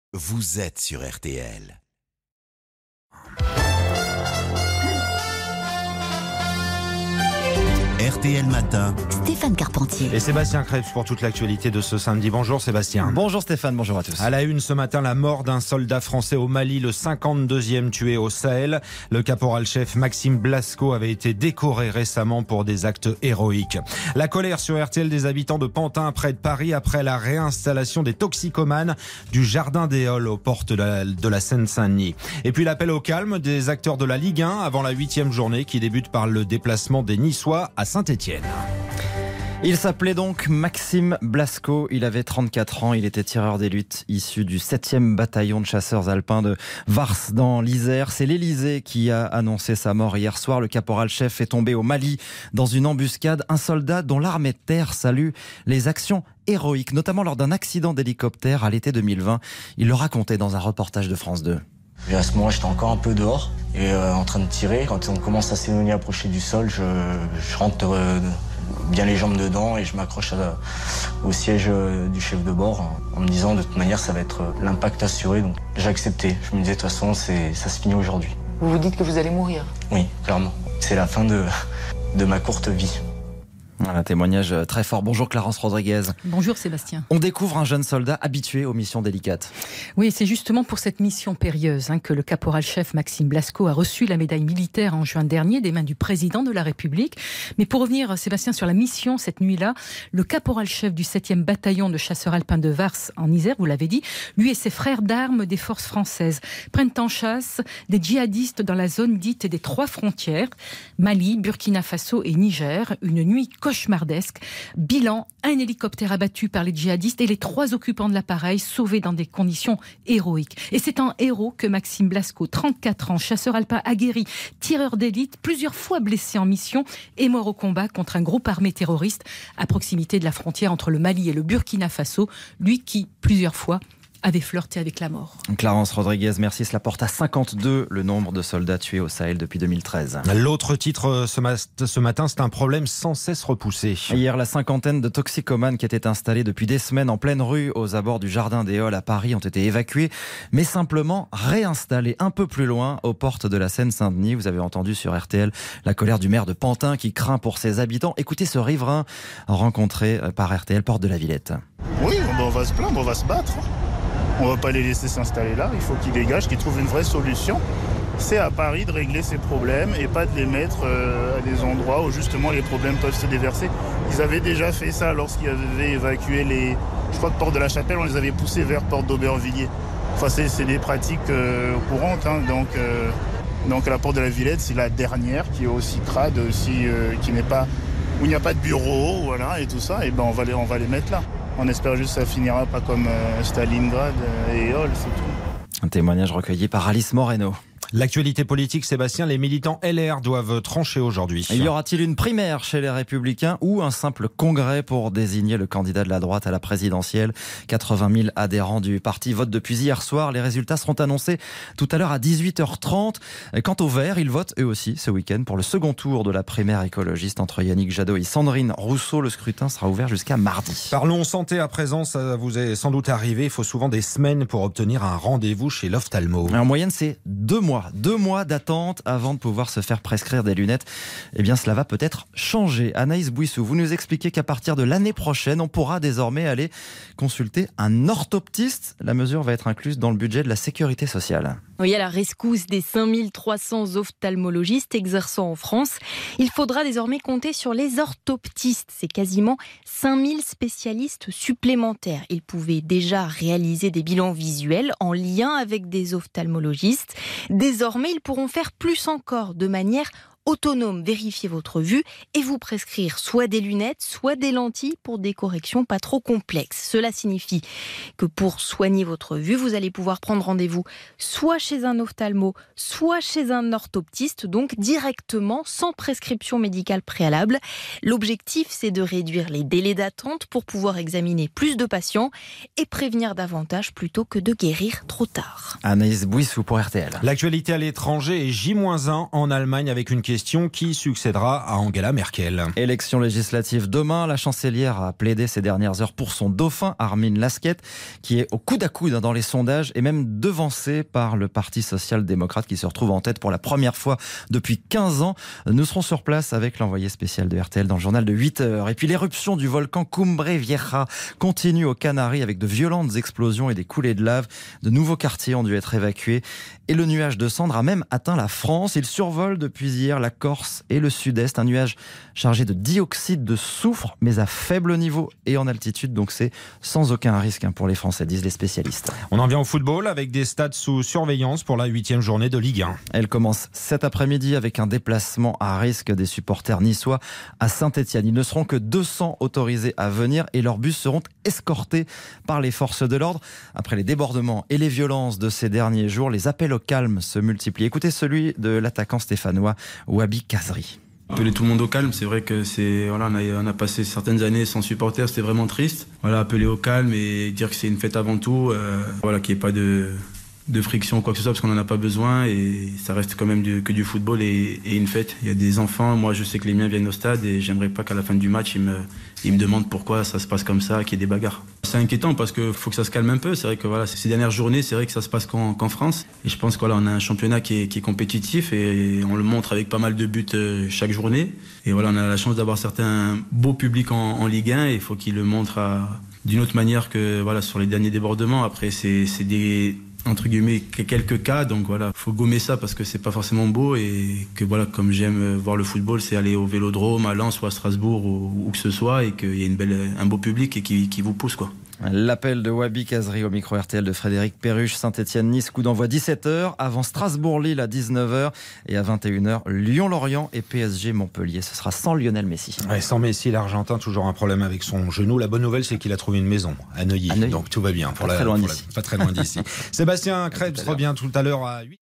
vous êtes sur RTL. RTL Matin. Stéphane Carpentier. Et Sébastien Krebs pour toute l'actualité de ce samedi. Bonjour Sébastien. Bonjour Stéphane, bonjour à tous. À la une ce matin, la mort d'un soldat français au Mali, le 52e tué au Sahel. Le caporal-chef Maxime Blasco avait été décoré récemment pour des actes héroïques. La colère sur RTL des habitants de Pantin près de Paris après la réinstallation des toxicomanes du Jardin des Halles aux portes de la Seine-Saint-Denis. Et puis l'appel au calme des acteurs de la Ligue 1 avant la 8e journée qui débute par le déplacement des Niçois à Saint-Étienne. Il s'appelait donc Maxime Blasco, il avait 34 ans, il était tireur d'élite issu du 7e bataillon de chasseurs alpins de Vars dans l'Isère. C'est l'Élysée qui a annoncé sa mort hier soir. Le caporal-chef est tombé au Mali dans une embuscade. Un soldat dont l'armée de terre salue les actions héroïques, notamment lors d'un accident d'hélicoptère à l'été 2020. Il le racontait dans un reportage de France 2. Et à ce moment-là, j'étais encore un peu dehors et en train de tirer. Quand on commence à s'éloigner, approcher du sol, je rentre bien les jambes dedans et je m'accroche au siège du chef de bord en me disant de toute manière ça va être l'impact assuré. Donc j'ai accepté. Je me disais de toute façon ça se finit aujourd'hui. Vous vous dites que vous allez mourir? Oui, clairement. C'est la fin de ma courte vie. Un témoignage très fort. Bonjour Clarence Rodriguez. Bonjour Sébastien. On découvre un jeune soldat habitué aux missions délicates. Oui, c'est justement pour cette mission périlleuse que le caporal-chef Maxime Blasco a reçu la médaille militaire en juin dernier des mains du président de la République. Mais pour revenir, Sébastien, sur la mission cette nuit-là, le caporal-chef du 7e bataillon de chasseurs alpins de Vars en Isère, vous l'avez dit, lui et ses frères d'armes des forces françaises prennent en chasse des djihadistes dans la zone dite des 3 frontières, Mali, Burkina Faso et Niger. Une nuit cauchemardesque. Bilan, un hélicoptère abattu par les djihadistes et les 3 occupants de l'appareil sauvés dans des conditions héroïques. Et c'est un héros que Maxime Blasco, 34 ans, chasseur alpin aguerri, tireur d'élite, plusieurs fois blessé en mission et mort au combat contre un groupe armé terroriste à proximité de la frontière entre le Mali et le Burkina Faso. Lui qui, plusieurs fois, avait flirté avec la mort. Clarence Rodriguez, merci. Cela porte à 52 le nombre de soldats tués au Sahel depuis 2013. L'autre titre ce matin, c'est un problème sans cesse repoussé. Hier, la cinquantaine de toxicomanes qui étaient installés depuis des semaines en pleine rue aux abords du Jardin des Halles à Paris ont été évacués, mais simplement réinstallés un peu plus loin aux portes de la Seine-Saint-Denis. Vous avez entendu sur RTL la colère du maire de Pantin qui craint pour ses habitants. Écoutez ce riverain rencontré par RTL, porte de la Villette. Oui, on va se plaindre, on va se battre. On ne va pas les laisser s'installer là, il faut qu'ils dégagent, qu'ils trouvent une vraie solution. C'est à Paris de régler ces problèmes et pas de les mettre à des endroits où justement les problèmes peuvent se déverser. Ils avaient déjà fait ça lorsqu'ils avaient évacué je crois que Porte de la Chapelle, on les avait poussés vers Porte d'Aubervilliers. Enfin, c'est des pratiques courantes, donc la Porte de la Villette, c'est la dernière qui est aussi crade, aussi, qui n'est pas, où il n'y a pas de bureau, voilà, et tout ça, et ben on va les mettre là. On espère juste que ça finira pas comme Stalingrad et Hall, c'est tout. Un témoignage recueilli par Alice Moreno. L'actualité politique, Sébastien, les militants LR doivent trancher aujourd'hui. Y aura-t-il une primaire chez les Républicains ou un simple congrès pour désigner le candidat de la droite à la présidentielle? 80 000 adhérents du parti votent depuis hier soir. Les résultats seront annoncés tout à l'heure à 18h30. Quant aux Verts, ils votent eux aussi ce week-end pour le second tour de la primaire écologiste entre Yannick Jadot et Sandrine Rousseau. Le scrutin sera ouvert jusqu'à mardi. Parlons santé à présent, ça vous est sans doute arrivé. Il faut souvent des semaines pour obtenir un rendez-vous chez l'ophtalmo. En moyenne, c'est 2 mois. 2 mois d'attente avant de pouvoir se faire prescrire des lunettes. Eh bien, cela va peut-être changer. Anaïs Bouissou, vous nous expliquez qu'à partir de l'année prochaine, on pourra désormais aller consulter un orthoptiste. La mesure va être incluse dans le budget de la sécurité sociale. Oui, à la rescousse des 5300 ophtalmologistes exerçant en France, il faudra désormais compter sur les orthoptistes. C'est quasiment 5000 spécialistes supplémentaires. Ils pouvaient déjà réaliser des bilans visuels en lien avec des ophtalmologistes. Désormais, ils pourront faire plus encore de manière autonome, vérifier votre vue et vous prescrire soit des lunettes, soit des lentilles pour des corrections pas trop complexes. Cela signifie que pour soigner votre vue, vous allez pouvoir prendre rendez-vous soit chez un ophtalmo, soit chez un orthoptiste, donc directement, sans prescription médicale préalable. L'objectif, c'est de réduire les délais d'attente pour pouvoir examiner plus de patients et prévenir davantage plutôt que de guérir trop tard. Anaïs Bouissou pour RTL. L'actualité à l'étranger est J-1 en Allemagne avec une question question, qui succédera à Angela Merkel? Élection législative demain. La chancelière a plaidé ces dernières heures pour son dauphin, Armin Laschet, qui est au coude à coude dans les sondages et même devancé par le Parti social-démocrate qui se retrouve en tête pour la première fois depuis 15 ans. Nous serons sur place avec l'envoyé spécial de RTL dans le journal de 8h. Et puis l'éruption du volcan Cumbre Vieja continue aux Canaries avec de violentes explosions et des coulées de lave. De nouveaux quartiers ont dû être évacués et le nuage de cendres a même atteint la France. Il survole depuis hier la Corse et le sud-est. Un nuage chargé de dioxyde de soufre, mais à faible niveau et en altitude. Donc c'est sans aucun risque pour les Français, disent les spécialistes. On en vient au football avec des stades sous surveillance pour la 8e journée de Ligue 1. Elle commence cet après-midi avec un déplacement à risque des supporters niçois à Saint-Etienne. Ils ne seront que 200 autorisés à venir et leurs bus seront escortés par les forces de l'ordre. Après les débordements et les violences de ces derniers jours, les appels au calme se multiplient. Écoutez celui de l'attaquant stéphanois Wabi Kazri. Appeler tout le monde au calme, c'est vrai que on a passé certaines années sans supporters, c'était vraiment triste. Appeler au calme et dire que c'est une fête avant tout, qu'il n'y ait pas de friction ou quoi que ce soit, parce qu'on n'en a pas besoin et ça reste quand même que du football et une fête. Il y a des enfants, moi je sais que les miens viennent au stade et j'aimerais pas qu'à la fin du match ils me demandent pourquoi ça se passe comme ça, qu'il y ait des bagarres. C'est inquiétant parce qu'il faut que ça se calme un peu. C'est vrai que ces dernières journées, c'est vrai que ça se passe qu'en France. Et je pense qu'on a un championnat qui est compétitif et on le montre avec pas mal de buts chaque journée. Et on a la chance d'avoir certains beaux publics en Ligue 1 et il faut qu'ils le montrent d'une autre manière que sur les derniers débordements. Après, c'est des entre guillemets quelques cas, donc faut gommer ça parce que c'est pas forcément beau et que comme j'aime voir le football, c'est aller au Vélodrome à Lens ou à Strasbourg ou où que ce soit et qu'il y ait un beau public et qui vous pousse quoi. L'appel de Wabi Kazri au micro RTL de Frédéric Perruche. Saint-Etienne-Nice, coup d'envoi 17h, avant Strasbourg-Lille à 19h et à 21h, Lyon-Lorient et PSG-Montpellier. Ce sera sans Lionel Messi. Ouais, sans Messi, l'Argentin, toujours un problème avec son genou. La bonne nouvelle, c'est qu'il a trouvé une maison à Neuilly. Donc tout va bien. Pas très loin d'ici. Sébastien Krebs revient tout à l'heure à 8h.